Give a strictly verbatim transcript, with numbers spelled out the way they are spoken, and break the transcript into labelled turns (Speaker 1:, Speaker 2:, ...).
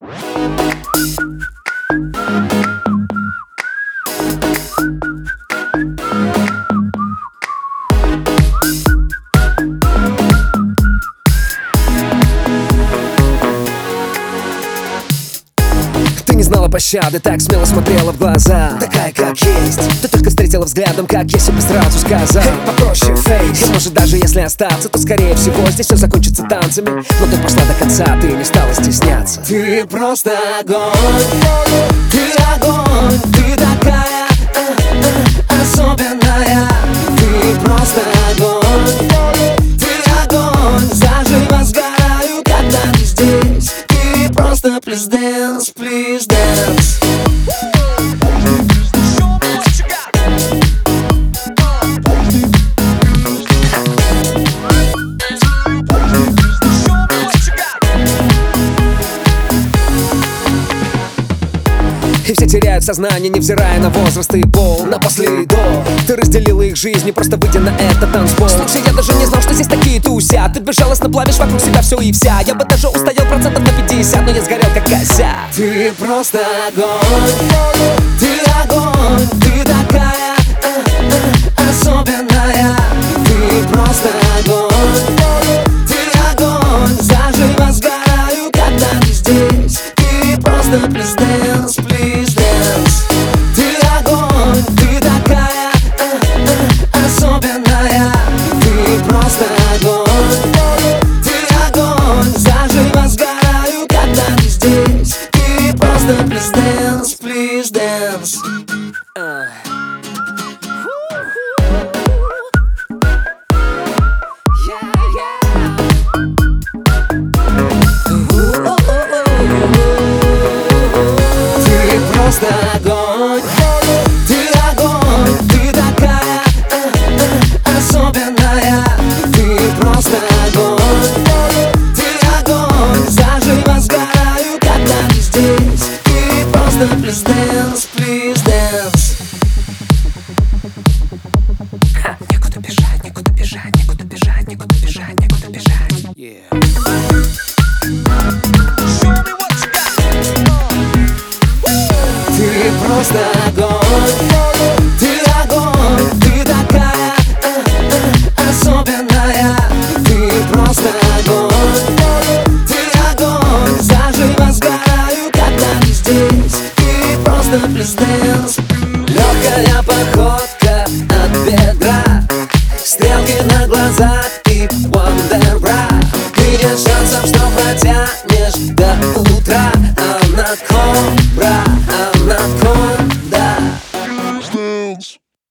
Speaker 1: Ты не знала пощады, так смело смотрела в глаза, такая как есть. Ты только встретила взглядом, как я себе сразу сказал: hey, попроще, фейс. И может даже если остаться, то скорее всего здесь все закончится танцами. Но ты пошла до конца, ты не стала стесняться. Ты просто огонь, ты огонь, ты такая а, а, особенная. Ты просто огонь, ты огонь, заживо сгораю, когда ты здесь. Ты просто please dance, please dance. И все теряют сознание, невзирая на возраст и пол. На после и до ты разделила их жизни, просто выйдя на этот танцпол. Слушай, я даже не знал, что здесь такие тусят. Ты безжалостно плавишь вокруг себя все и вся. Я бы даже устоял процентов на пятьдесят, но я сгорел как козя. Ты просто огонь, ты огонь, ты такая а, а, особенная. Ты просто огонь, ты огонь, заживо сгораю, когда ты здесь. Ты просто please dance, please dance. Ты огонь, ты такая а, а, особенная. Ты просто огонь, ты огонь, заживо сгораю, когда ты здесь. Ты просто please dance, please dance. Просто огонь, ты огонь, ты такая а, а, особенная. Ты просто огонь, ты огонь, заживо сгораю, когда ты здесь. Ты просто please dance, please dance. Ха, некуда бежать, некуда бежать, некуда бежать, некуда бежать, некуда бежать. Yeah. Ты просто огонь, ты огонь, ты такая а, а, особенная. Ты просто огонь, ты огонь, заживо сгораю, когда ты здесь. Ты просто please dance. Легкая походка от бедра, стрелки на глазах и Wonder Bra. Ты нет шансов, что протянешь до утра, а на кобра.